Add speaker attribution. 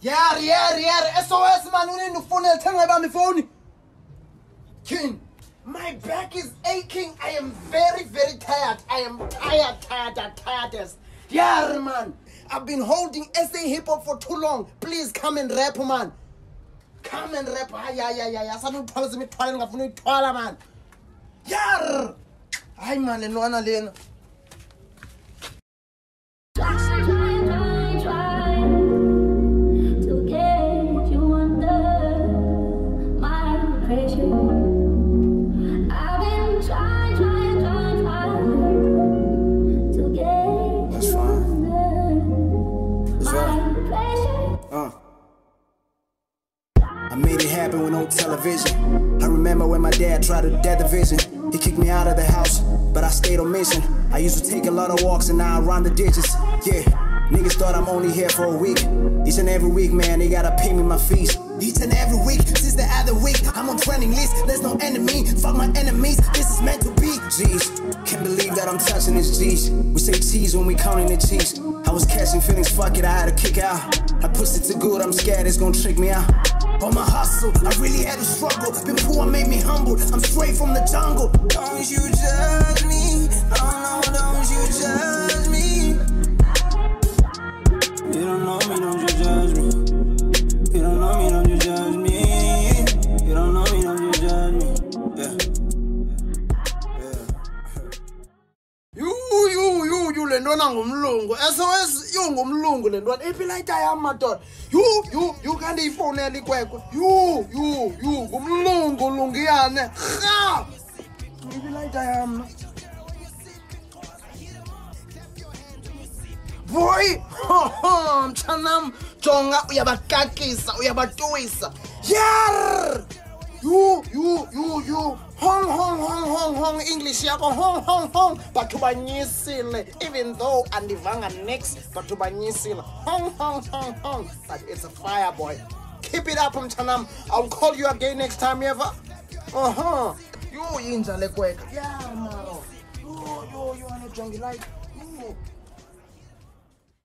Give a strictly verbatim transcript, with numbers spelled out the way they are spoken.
Speaker 1: Yeah, yeah, yeah. S O S man, we need to phone. Tell me about my phone. King, my back is aching. I am very, very tired. I am tired, tired, tired, tiredest. Yeah, man. I've been holding S A hip hop for too long. Please come and rap, man. Come and rap. Ah, yeah, yeah, yeah, yeah. Someone tells me twirling. I'm going to twirl, man. Yeah. Hi, man. And one alien.
Speaker 2: I made it happen with no television. I remember when my dad tried to dead the vision. He kicked me out of the house, but I stayed on mission. I used to take a lot of walks and now I run the ditches. Yeah, niggas thought I'm only here for a week. Each and every week, man, they gotta pay me my fees. Each and every week, since the other week, I'm on trending list. There's no enemy, fuck my enemies. This is meant to be. Jeez, can't believe that I'm touching this G's. We say cheese when we counting the cheese. I was catching feelings, fuck it, I had to kick out. I pushed it too good, I'm scared it's gonna trick me out. On my hustle, I really had to struggle. Been poor, made me humble. I'm straight from the jungle. Don't you judge me. Oh no, don't you judge me. You don't know me, don't you judge me. You don't know me, don't you judge me. You don't know me, don't you judge me. Yeah. Yeah.
Speaker 1: You, you, you, you, lendwana ngumlungu. S O S, you ngumlungu lendwana. If you like I am my daughter. You, you, you can't even phone any kwekwe. You, you, you, ngumlungu lungiyane. Ha! If you like I am. Boy, ha ha, mchanam, jonga uyabakakisa, uyabatuisa. Yar! You, you, you, you. Hong, hong, hong, hong, hong. English yako hong, hong, hong. Batubanyisile. Even though andivanga next, batubanyisile. Hong, hong, hong, hong. But it's a fire, boy. Keep it up, mchanam. I'll call you again next time, ever. Uh-huh. You inja lekweka. Yeah, maro. You, you, you want a jungle like.